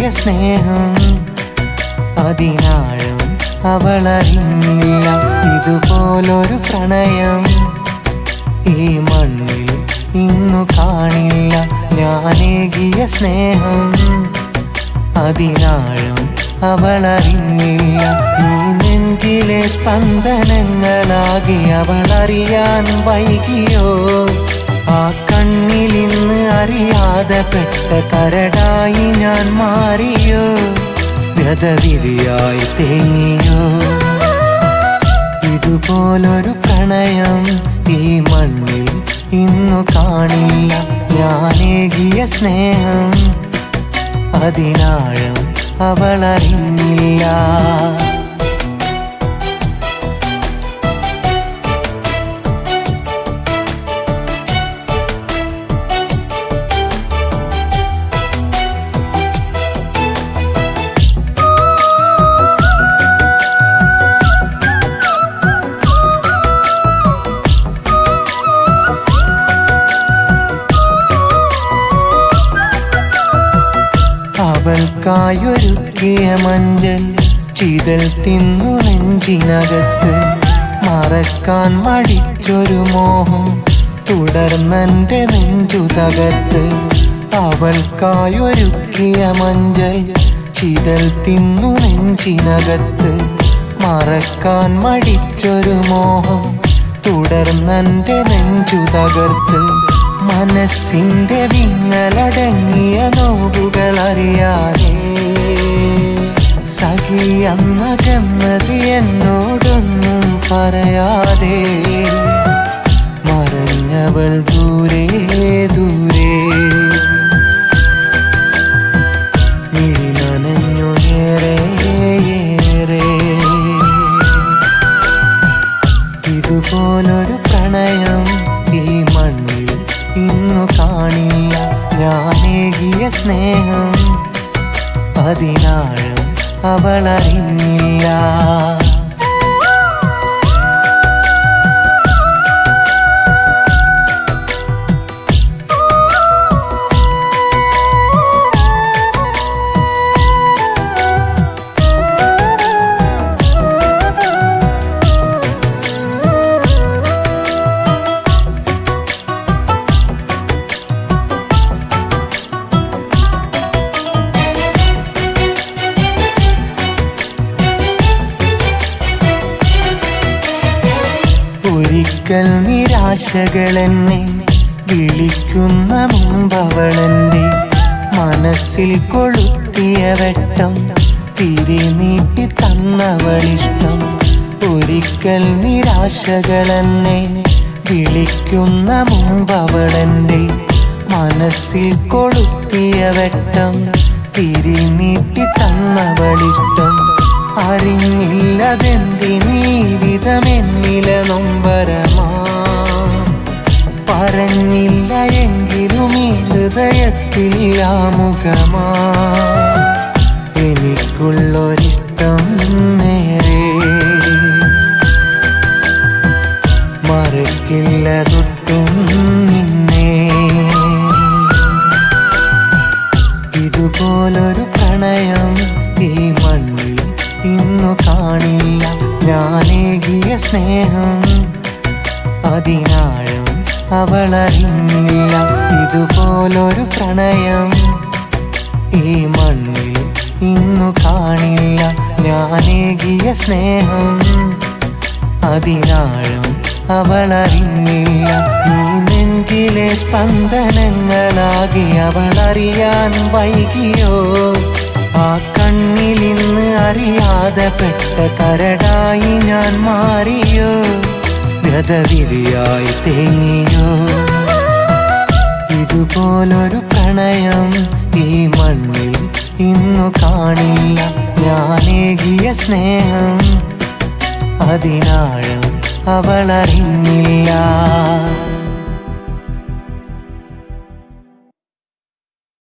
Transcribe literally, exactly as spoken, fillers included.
സ്നേഹം അതിനാഴം അവളറിഞ്ഞില്ല. ഇതുപോലൊരു പ്രണയം ഈ മണ്ണിൽ ഇന്നു കാണില്ല. ഞാനേകിയ സ്നേഹം അതിനാഴം അവളറിഞ്ഞില്ല. ഈ നെഞ്ചിലെ സ്പന്ദനങ്ങളാകി അവളറിയാൻ വൈകിയോ? ആ കണ്ണിലിന്ന് അറിയാതെ പെട്ട കരടായി ഞാൻ മാറിയോ? ഗതവിധിയായി തേങ്ങിയോ? ഇതുപോലൊരു പ്രണയം ഈ മണ്ണിൽ ഇന്നു കാണില്ല. ഞാനേകിയ സ്നേഹം അതിനാഴം അവളറിഞ്ഞില്ല. അവൾക്കായൊരുക്കിയ മഞ്ചൽ ചിതൽ തിന്നു നെഞ്ചിനകത്ത്. മറക്കാൻ മടിച്ചൊരു മോഹം തുടർന്നെൻ്റെ നെഞ്ചു തകർത്ത്. അവൾക്കായൊരുക്കിയ മഞ്ചൽ ചിതൽ തിന്നു നെഞ്ചിനകത്ത്. മറക്കാൻ മടിച്ചൊരു മോഹം തുടർന്നെൻ്റെ നെഞ്ചു തകർത്ത്. മനസ്സിൻ്റെ വിങ്ങലടങ്ങിയ നോവുകൾ അറിയാതെ സഖിയന്നകന്നത് എന്നോടൊന്നും പറയാതെ. മറഞ്ഞവൾ ദൂരെ ദൂരെ മിഴി നനഞ്ഞു ഏറെ ഏറെ. ഇതുപോലൊരു പ്രണയം ഈ മണ്ണിൽ ഇന്നു കാണില്ല. ഞാനേകിയ സ്നേഹം അതിനാഴം അവളറിഞ്ഞില്ല. ഒരിക്കൽ നിരാശകളെന്നെ വിളിക്കുന്ന മുമ്പവളെൻ്റെ മനസ്സിൽ കൊളുത്തിയ വെട്ടം തിരിനീട്ടി തന്നവളിഷ്ടം. ഒരിക്കൽ നിരാശകളെന്നെ വിളിക്കുന്ന മുമ്പവളെൻ്റെ മനസ്സിൽ കൊളുത്തിയ വെട്ടം തിരിനീട്ടി തന്നവളിഷ്ടം. അറിഞ്ഞില്ലതെന്തിനീ വിധമെന്നിലെ നൊമ്പരമാ. പറഞ്ഞില്ല എങ്കിലും ഈ ഹൃദയത്തിൽ ആമുഖമാ. എനിക്കുള്ളൊരിഷ്ടം നേരെ മറക്കില്ലതൊട്ടും നിന്നെ. ഇതുപോലൊരു പ്രണയം ഈ മണ്ണിൽ ഇന്നു കാണില്ല. ഞാനേകിയ സ്നേഹം അതിനാഴം അവളറിഞ്ഞില്ല. ഇതുപോലൊരു പ്രണയം ഈ മണ്ണിൽ ഇന്നു കാണില്ല. ഞാനേകിയ സ്നേഹം അതിനാഴം അവളറിഞ്ഞില്ല. ഈ നെഞ്ചിലെ സ്പന്ദനങ്ങളാകി അവളറിയാൻ വൈകിയോ? ആ കണ്ണിലിന്ന് അറിയാതെ പെട്ട കരടായി ഞാൻ മാറിയോ? ഗതവിധിയായി തേങ്ങിയോ? ഇതുപോലൊരു പ്രണയം ഈ മണ്ണിൽ ഇന്നു കാണില്ല. ഞാനേകിയ സ്നേഹം അതിനാഴം അവളറിഞ്ഞില്ല.